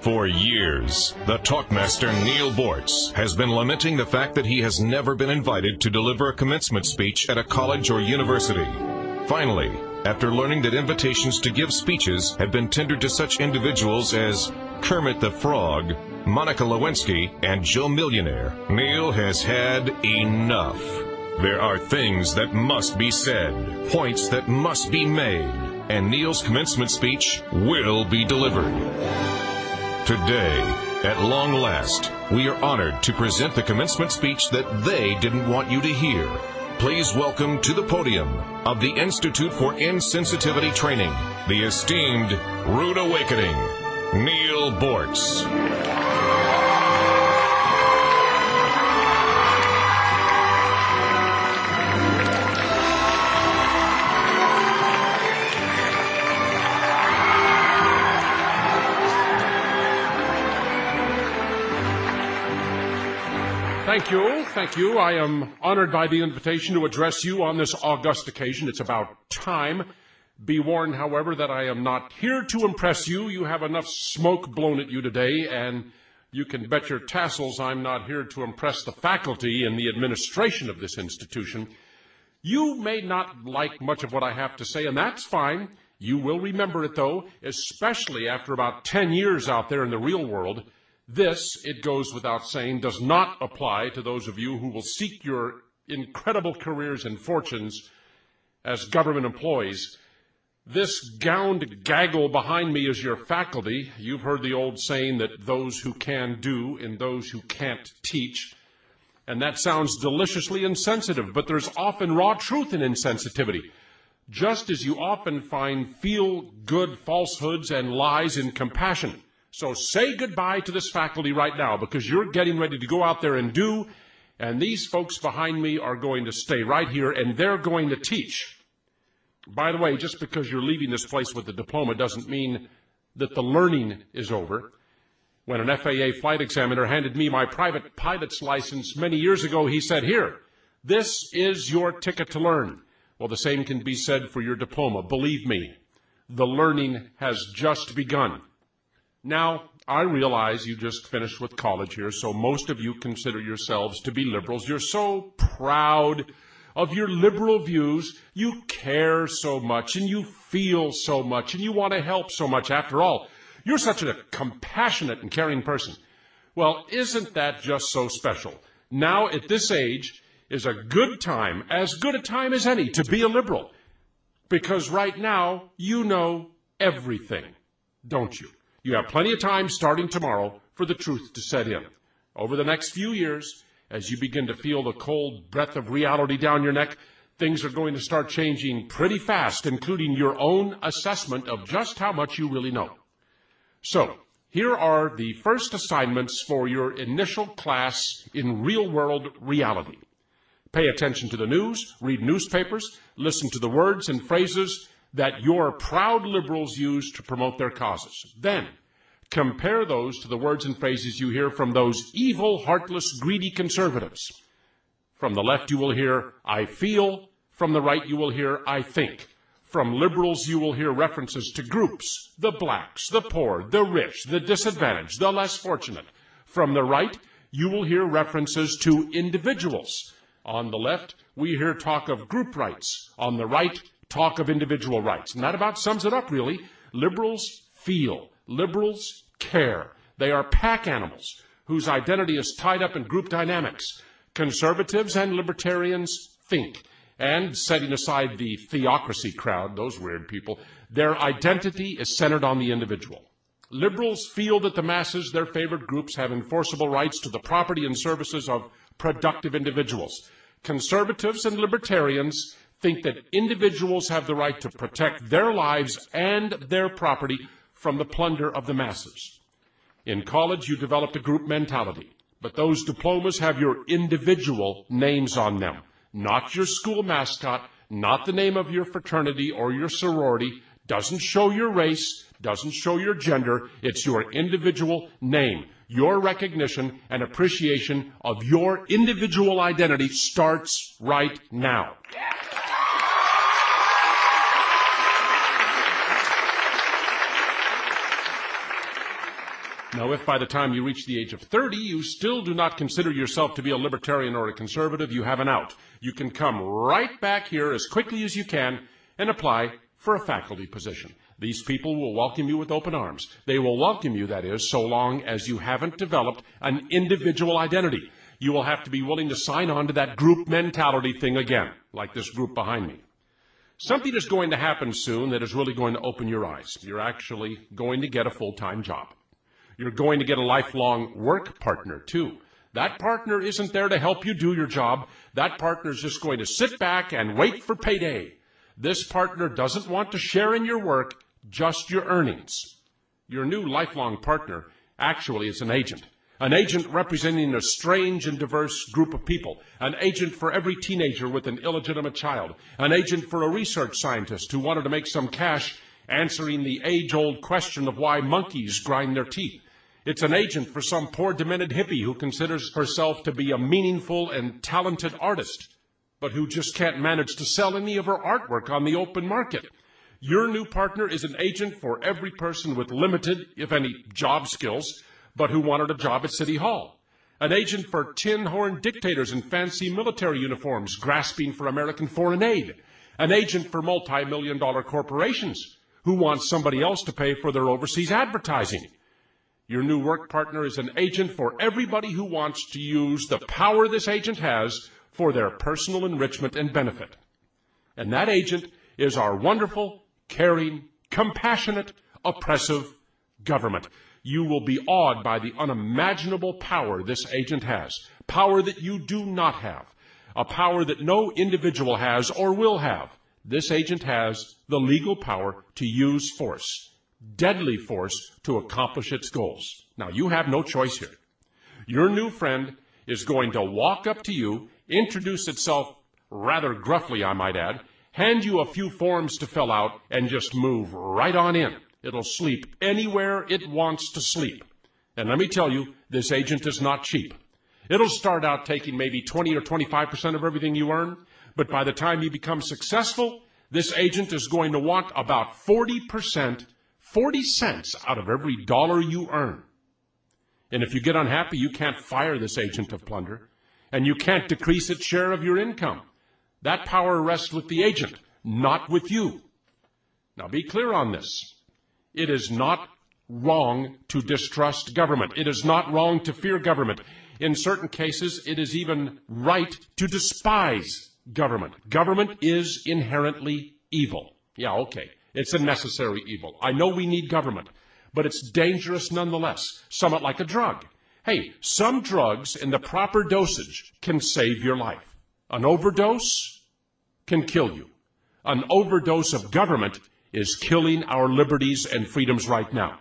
For years, the talkmaster Neal Boortz has been lamenting the fact that he has never been invited to deliver a commencement speech at a college or university. Finally, after learning that invitations to give speeches had been tendered to such individuals as Kermit the Frog, Monica Lewinsky, and Joe Millionaire, Neal has had enough. There are things that must be said, points that must be made, and Neal's commencement speech will be delivered. Today, at long last, we are honored to present the commencement speech that they didn't want you to hear. Please welcome to the podium of the Institute for Insensitivity Training, the esteemed Rude Awakening, Neal Boortz. Thank you. I am honored by the invitation to address you on this august occasion. It's about time. Be warned, however, that I am not here to impress you. You have enough smoke blown at you today, and you can bet your tassels I'm not here to impress the faculty and the administration of this institution. You may not like much of what I have to say, and that's fine. You will remember it, though, especially after about 10 years out there in the real world. This, it goes without saying, does not apply to those of you who will seek your incredible careers and fortunes as government employees. This gowned gaggle behind me is your faculty. You've heard the old saying that those who can do and those who can't teach. And that sounds deliciously insensitive, but there's often raw truth in insensitivity. Just as you often find feel-good falsehoods and lies in compassion. So say goodbye to this faculty right now, because you're getting ready to go out there and do, and these folks behind me are going to stay right here, and they're going to teach. By the way, just because you're leaving this place with a diploma doesn't mean that the learning is over. When an FAA flight examiner handed me my private pilot's license many years ago, he said, "Here, this is your ticket to learn." Well, the same can be said for your diploma. Believe me, the learning has just begun. Now, I realize you just finished with college here, so most of you consider yourselves to be liberals. You're so proud of your liberal views. You care so much, and you feel so much, and you want to help so much. After all, you're such a compassionate and caring person. Well, isn't that just so special? Now, at this age, is a good time, as good a time as any, to be a liberal. Because right now, you know everything, don't you? You have plenty of time starting tomorrow for the truth to set in. Over the next few years, as you begin to feel the cold breath of reality down your neck, things are going to start changing pretty fast, including your own assessment of just how much you really know. So, here are the first assignments for your initial class in real-world reality. Pay attention to the news, read newspapers, listen to the words and phrases that your proud liberals use to promote their causes. Then, compare those to the words and phrases you hear from those evil, heartless, greedy conservatives. From the left you will hear, "I feel." From the right you will hear, "I think." From liberals you will hear references to groups, the blacks, the poor, the rich, the disadvantaged, the less fortunate. From the right you will hear references to individuals. On the left we hear talk of group rights. On the right, talk of individual rights. And that about sums it up, really. Liberals feel. Liberals care. They are pack animals whose identity is tied up in group dynamics. Conservatives and libertarians think. And setting aside the theocracy crowd, those weird people, their identity is centered on the individual. Liberals feel that the masses, their favored groups, have enforceable rights to the property and services of productive individuals. Conservatives and libertarians think that individuals have the right to protect their lives and their property from the plunder of the masses. In college, you developed a group mentality, but those diplomas have your individual names on them, not your school mascot, not the name of your fraternity or your sorority, doesn't show your race, doesn't show your gender. It's your individual name. Your recognition and appreciation of your individual identity starts right now. Now, if by the time you reach the age of 30, you still do not consider yourself to be a libertarian or a conservative, you have an out. You can come right back here as quickly as you can and apply for a faculty position. These people will welcome you with open arms. They will welcome you, that is, so long as you haven't developed an individual identity. You will have to be willing to sign on to that group mentality thing again, like this group behind me. Something is going to happen soon that is really going to open your eyes. You're actually going to get a full-time job. You're going to get a lifelong work partner, too. That partner isn't there to help you do your job. That partner is just going to sit back and wait for payday. This partner doesn't want to share in your work, just your earnings. Your new lifelong partner actually is an agent representing a strange and diverse group of people, an agent for every teenager with an illegitimate child, an agent for a research scientist who wanted to make some cash answering the age-old question of why monkeys grind their teeth. It's an agent for some poor demented hippie who considers herself to be a meaningful and talented artist, but who just can't manage to sell any of her artwork on the open market. Your new partner is an agent for every person with limited, if any, job skills, but who wanted a job at City Hall. An agent for tin-horn dictators in fancy military uniforms grasping for American foreign aid. An agent for multi-million-dollar corporations who want somebody else to pay for their overseas advertising. Your new work partner is an agent for everybody who wants to use the power this agent has for their personal enrichment and benefit. And that agent is our wonderful, caring, compassionate, oppressive government. You will be awed by the unimaginable power this agent has, power that you do not have, a power that no individual has or will have. This agent has the legal power to use force, deadly force, to accomplish its goals. Now, you have no choice here. Your new friend is going to walk up to you, introduce itself rather gruffly, I might add, hand you a few forms to fill out, and just move right on in. It'll sleep anywhere it wants to sleep. And let me tell you, this agent is not cheap. It'll start out taking maybe 20 or 25% of everything you earn, but by the time you become successful, this agent is going to want about 40%, 40 cents out of every dollar you earn. And if you get unhappy, you can't fire this agent of plunder, and you can't decrease its share of your income. That power rests with the agent, not with you. Now be clear on this. It is not wrong to distrust government. It is not wrong to fear government. In certain cases, it is even right to despise government. Government is inherently evil. Yeah, okay. It's a necessary evil. I know we need government, but it's dangerous nonetheless, somewhat like a drug. Hey, some drugs in the proper dosage can save your life. An overdose can kill you. An overdose of government is killing our liberties and freedoms right now.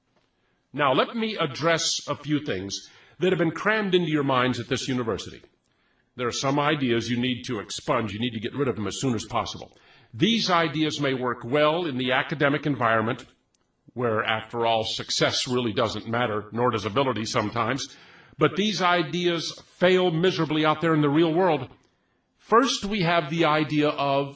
Now, let me address a few things that have been crammed into your minds at this university. There are some ideas you need to expunge. You need to get rid of them as soon as possible. These ideas may work well in the academic environment, where, after all, success really doesn't matter, nor does ability sometimes. But these ideas fail miserably out there in the real world. First, we have the idea of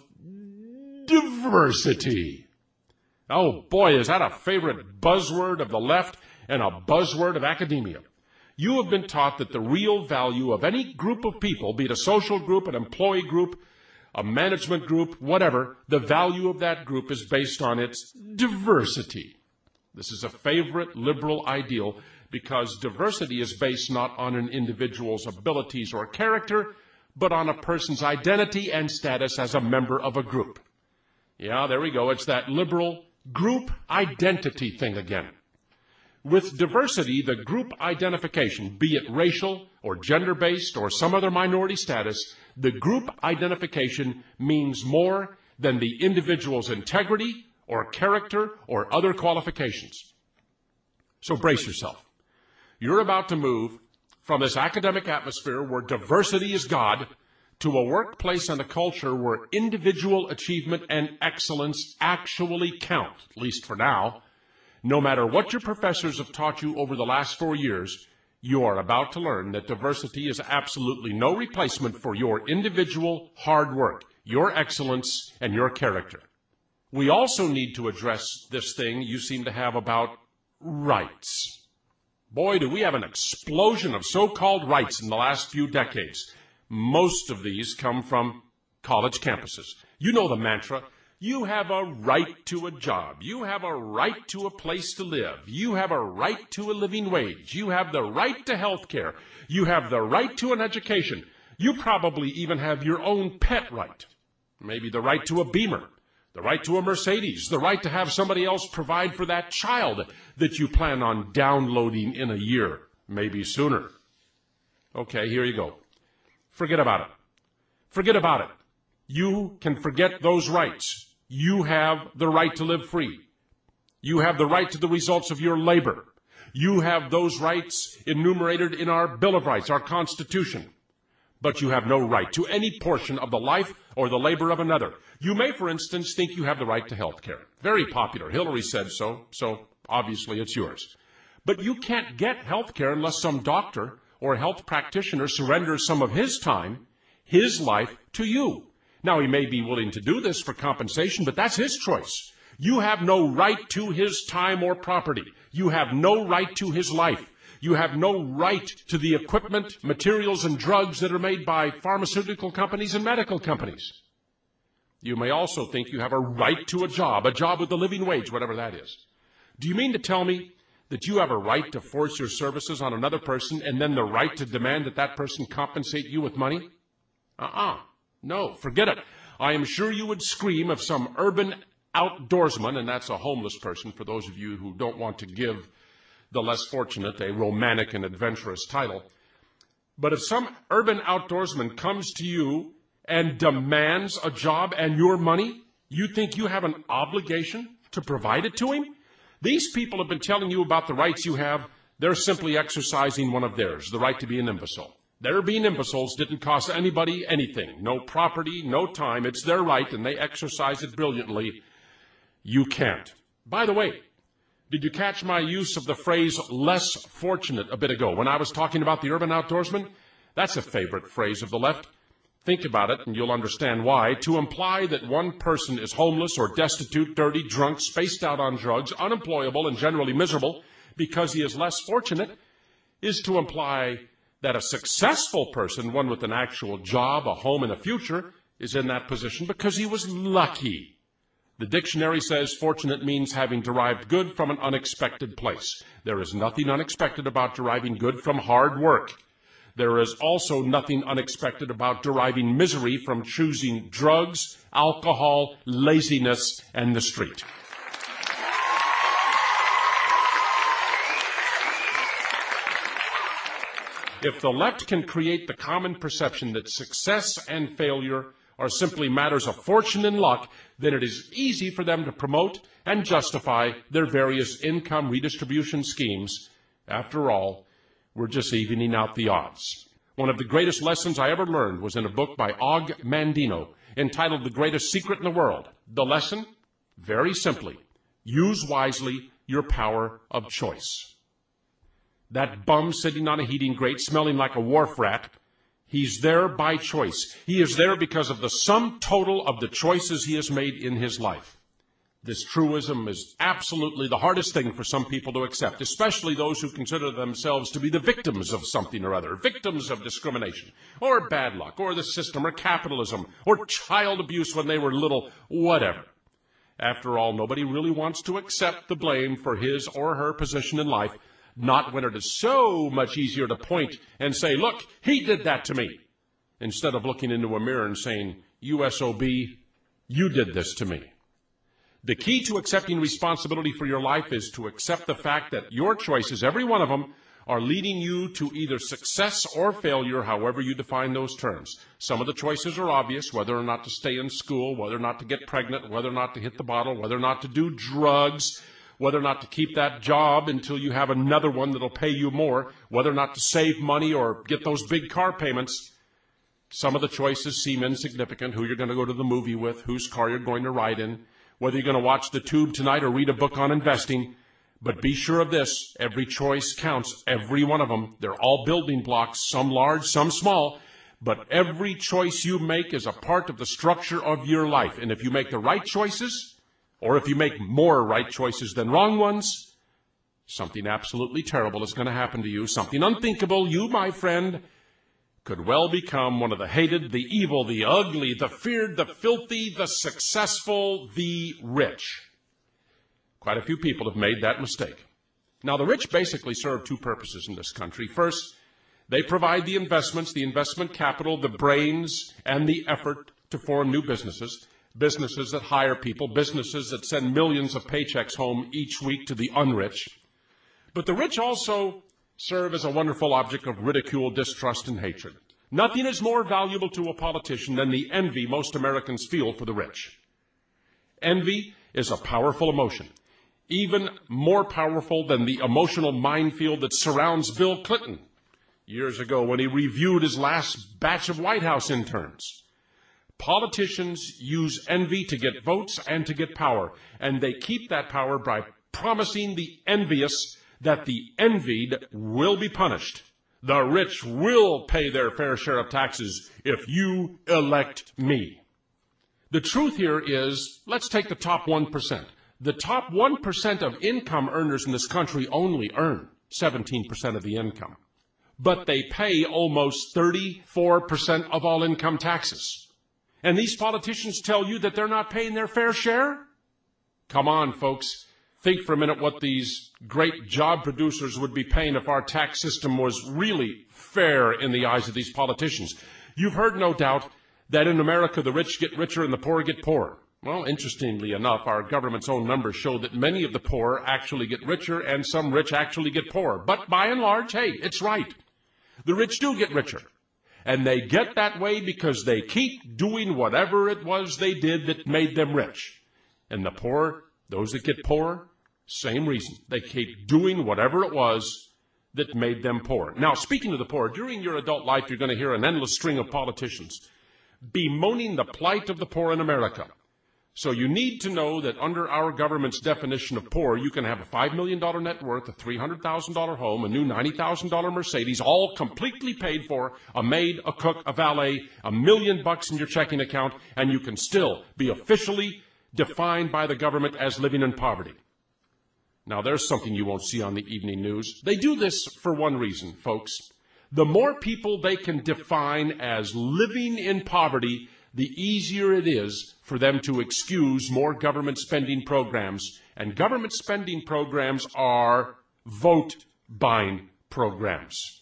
diversity. Oh boy, is that a favorite buzzword of the left and a buzzword of academia. You have been taught that the real value of any group of people, be it a social group, an employee group, a management group, whatever, the value of that group is based on its diversity. This is a favorite liberal ideal because diversity is based not on an individual's abilities or character, but on a person's identity and status as a member of a group. Yeah, there we go. It's that liberal group identity thing again. With diversity, the group identification, be it racial or gender-based or some other minority status, the group identification means more than the individual's integrity or character or other qualifications. So brace yourself. You're about to move from this academic atmosphere where diversity is God to a workplace and a culture where individual achievement and excellence actually count, at least for now. No matter what your professors have taught you over the last 4 years, you are about to learn that diversity is absolutely no replacement for your individual hard work, your excellence, and your character. We also need to address this thing you seem to have about rights. Boy, do we have an explosion of so-called rights in the last few decades. Most of these come from college campuses. You know the mantra. You have a right to a job. You have a right to a place to live. You have a right to a living wage. You have the right to health care. You have the right to an education. You probably even have your own pet right. Maybe the right to a Beamer, the right to a Mercedes, the right to have somebody else provide for that child that you plan on downloading in a year, maybe sooner. Okay, here you go. Forget about it. Forget about it. You can forget those rights. You have the right to live free. You have the right to the results of your labor. You have those rights enumerated in our Bill of Rights, our Constitution. But you have no right to any portion of the life or the labor of another. You may, for instance, think you have the right to health care. Very popular. Hillary said so obviously it's yours. But you can't get health care unless some doctor or health practitioner surrenders some of his time, his life, to you. Now, he may be willing to do this for compensation, but that's his choice. You have no right to his time or property. You have no right to his life. You have no right to the equipment, materials, and drugs that are made by pharmaceutical companies and medical companies. You may also think you have a right to a job with a living wage, whatever that is. Do you mean to tell me that you have a right to force your services on another person and then the right to demand that that person compensate you with money? No, forget it. I am sure you would scream if some urban outdoorsman, and that's a homeless person for those of you who don't want to give the less fortunate a romantic and adventurous title. But if some urban outdoorsman comes to you and demands a job and your money, you think you have an obligation to provide it to him? These people have been telling you about the rights you have. They're simply exercising one of theirs, the right to be an imbecile. Their being imbeciles didn't cost anybody anything. No property, no time. It's their right, and they exercise it brilliantly. You can't. By the way, did you catch my use of the phrase less fortunate a bit ago when I was talking about the urban outdoorsman? That's a favorite phrase of the left. Think about it and you'll understand why. To imply that one person is homeless or destitute, dirty, drunk, spaced out on drugs, unemployable, and generally miserable because he is less fortunate is to imply that a successful person, one with an actual job, a home, and a future, is in that position because he was lucky. The dictionary says fortunate means having derived good from an unexpected place. There is nothing unexpected about deriving good from hard work. There is also nothing unexpected about deriving misery from choosing drugs, alcohol, laziness, and the street. If the left can create the common perception that success and failure are simply matters of fortune and luck, then it is easy for them to promote and justify their various income redistribution schemes. After all, we're just evening out the odds. One of the greatest lessons I ever learned was in a book by Og Mandino entitled The Greatest Secret in the World. The lesson? Very simply, use wisely your power of choice. That bum sitting on a heating grate smelling like a wharf rat, he's there by choice. He is there because of the sum total of the choices he has made in his life. This truism is absolutely the hardest thing for some people to accept, especially those who consider themselves to be the victims of something or other, victims of discrimination, or bad luck, or the system, or capitalism, or child abuse when they were little, whatever. After all, nobody really wants to accept the blame for his or her position in life, not when it is so much easier to point and say, look, he did that to me, instead of looking into a mirror and saying, USOB, you did this to me. The key to accepting responsibility for your life is to accept the fact that your choices, every one of them, are leading you to either success or failure, however you define those terms. Some of the choices are obvious, whether or not to stay in school, whether or not to get pregnant, whether or not to hit the bottle, whether or not to do drugs, whether or not to keep that job until you have another one that'll pay you more, whether or not to save money or get those big car payments. Some of the choices seem insignificant, who you're going to go to the movie with, whose car you're going to ride in, whether you're going to watch the tube tonight or read a book on investing. But be sure of this, every choice counts, every one of them. They're all building blocks, some large, some small. But every choice you make is a part of the structure of your life. And if you make the right choices, or if you make more right choices than wrong ones, something absolutely terrible is going to happen to you, something unthinkable. You, my friend, could well become one of the hated, the evil, the ugly, the feared, the filthy, the successful, the rich. Quite a few people have made that mistake. Now, the rich basically serve two purposes in this country. First, they provide the investments, the investment capital, the brains, and the effort to form new businesses, businesses that hire people, businesses that send millions of paychecks home each week to the unrich. But the rich also serve as a wonderful object of ridicule, distrust, and hatred. Nothing is more valuable to a politician than the envy most Americans feel for the rich. Envy is a powerful emotion, even more powerful than the emotional minefield that surrounds Bill Clinton years ago when he reviewed his last batch of White House interns. Politicians use envy to get votes and to get power, and they keep that power by promising the envious that the envied will be punished. The rich will pay their fair share of taxes if you elect me. The truth here is, let's take the top 1%. The top 1% of income earners in this country only earn 17% of the income. But they pay almost 34% of all income taxes. And these politicians tell you that they're not paying their fair share? Come on, folks. Think for a minute what these great job producers would be paying if our tax system was really fair in the eyes of these politicians. You've heard, no doubt, that in America the rich get richer and the poor get poorer. Well, interestingly enough, our government's own numbers show that many of the poor actually get richer and some rich actually get poorer. But by and large, hey, it's right. The rich do get richer. And they get that way because they keep doing whatever it was they did that made them rich. And the poor, those that get poor, same reason. They keep doing whatever it was that made them poor. Now, speaking of the poor, during your adult life, you're going to hear an endless string of politicians bemoaning the plight of the poor in America. So you need to know that under our government's definition of poor, you can have a $5 million net worth, a $300,000 home, a new $90,000 Mercedes, all completely paid for, a maid, a cook, a valet, $1 million in your checking account, and you can still be officially defined by the government as living in poverty. Now, there's something you won't see on the evening news. They do this for one reason, folks. The more people they can define as living in poverty, the easier it is for them to excuse more government spending programs. And government spending programs are vote-buying programs.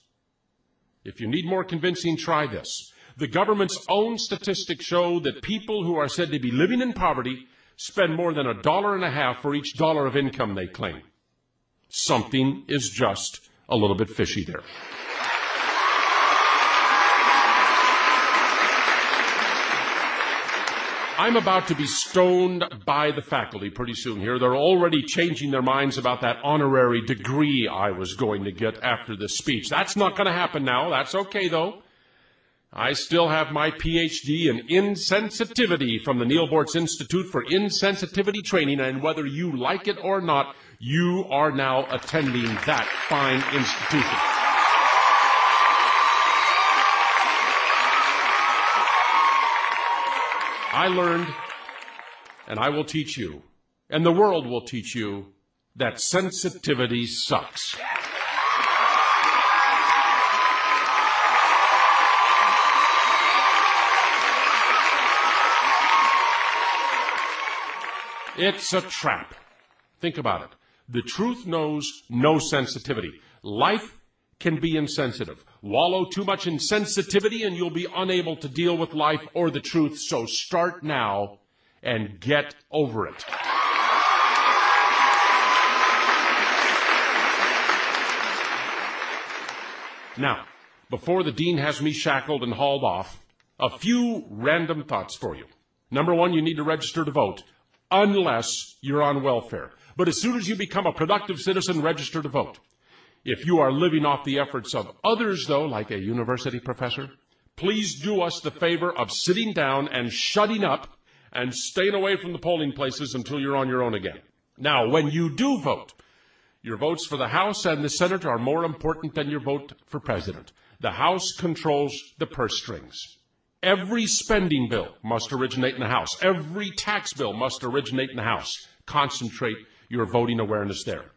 If you need more convincing, try this. The government's own statistics show that people who are said to be living in poverty spend more than $1.50 for each dollar of income they claim. Something is just a little bit fishy there. I'm about to be stoned by the faculty pretty soon here. They're already changing their minds about that honorary degree I was going to get after this speech. That's not going to happen now. That's okay, though. I still have my PhD in insensitivity from the Neal Boortz Institute for Insensitivity Training, and whether you like it or not, you are now attending that fine institution. I learned, and I will teach you, and the world will teach you, that sensitivity sucks. It's a trap. Think about it. The truth knows no sensitivity. Life can be insensitive. Wallow too much in sensitivity and you'll be unable to deal with life or the truth. So start now and get over it. Now, before the dean has me shackled and hauled off, a few random thoughts for you. Number one, you need to register to vote, unless you're on welfare. But as soon as you become a productive citizen, register to vote. If you are living off the efforts of others, though, like a university professor, please do us the favor of sitting down and shutting up and staying away from the polling places until you're on your own again. Now, when you do vote, your votes for the House and the Senate are more important than your vote for president. The House controls the purse strings. Every spending bill must originate in the House. Every tax bill must originate in the House. Concentrate your voting awareness there.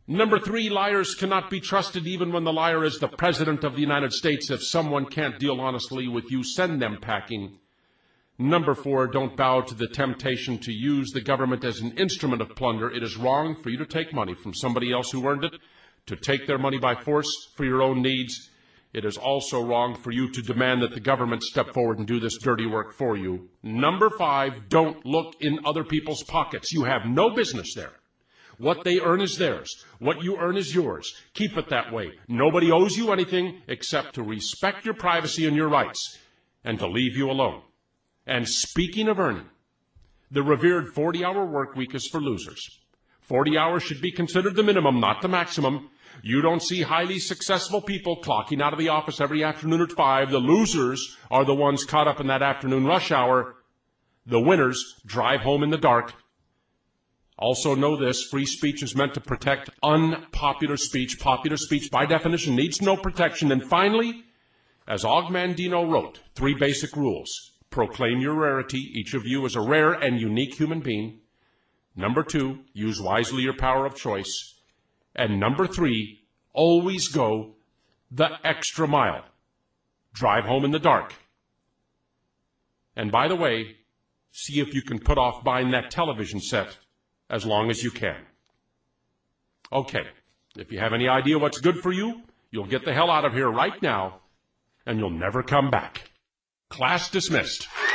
Number 3, liars cannot be trusted even when the liar is the President of the United States. If someone can't deal honestly with you, send them packing. Number 4, don't bow to the temptation to use the government as an instrument of plunder. It is wrong for you to take money from somebody else who earned it, to take their money by force for your own needs. It is also wrong for you to demand that the government step forward and do this dirty work for you. Number 5, don't look in other people's pockets. You have no business there. What they earn is theirs. What you earn is yours. Keep it that way. Nobody owes you anything except to respect your privacy and your rights and to leave you alone. And speaking of earning, the revered 40-hour work week is for losers. 40 hours should be considered the minimum, not the maximum. You don't see highly successful people clocking out of the office every afternoon at 5. The losers are the ones caught up in that afternoon rush hour. The winners drive home in the dark. Also know this, free speech is meant to protect unpopular speech. Popular speech, by definition, needs no protection. And finally, as Og Mandino wrote, 3 basic rules. Proclaim your rarity. Each of you is a rare and unique human being. Number 2, use wisely your power of choice. And number 3, always go the extra mile. Drive home in the dark. And by the way, see if you can put off buying that television set as long as you can. Okay, if you have any idea what's good for you, you'll get the hell out of here right now, and you'll never come back. Class dismissed.